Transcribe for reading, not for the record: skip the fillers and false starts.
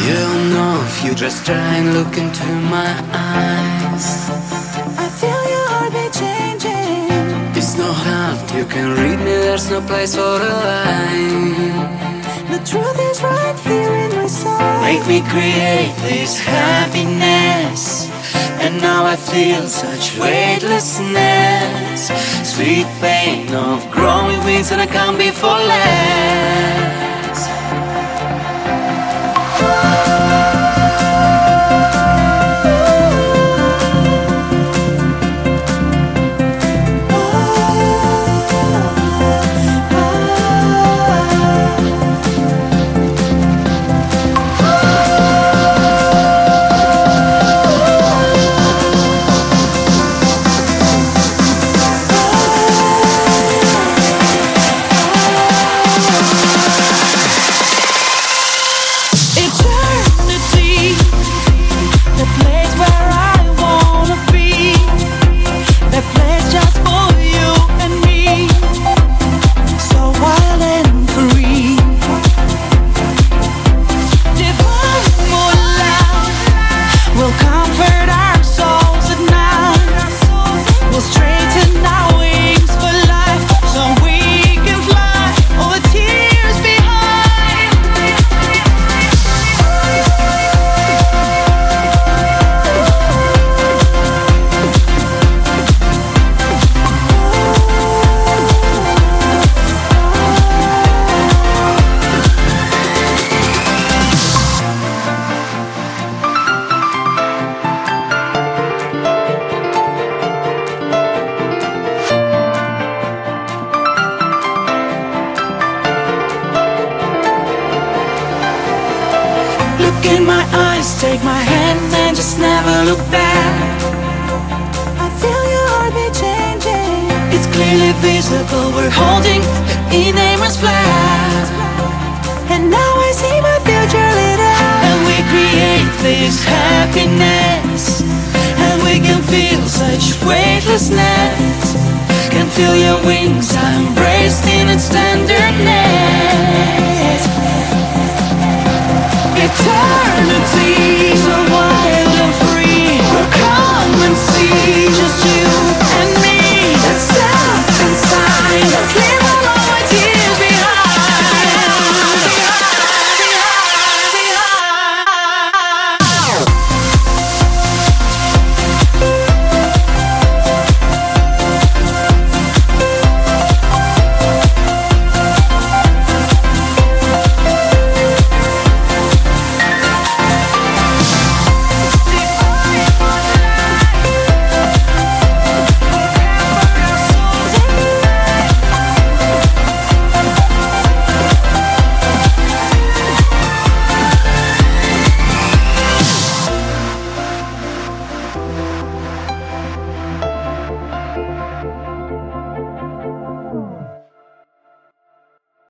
You know if you just try and look into my eyes, I feel your heartbeat changing. it's no hard, you can read me, there's no place for a lie. The truth is right here in my soul. Make me create this happiness, and now I feel such weightlessness. Sweet pain of growing wings, and I can't be for less. Look in my eyes, take my hand and just never look back. I feel your heartbeat changing. It's clearly visible, we're holding in aimless flag. And now I see my future lit up. And we create this happiness, and we can feel such weightlessness. Can feel your wings, I'm embraced in its tenderness. Eternity.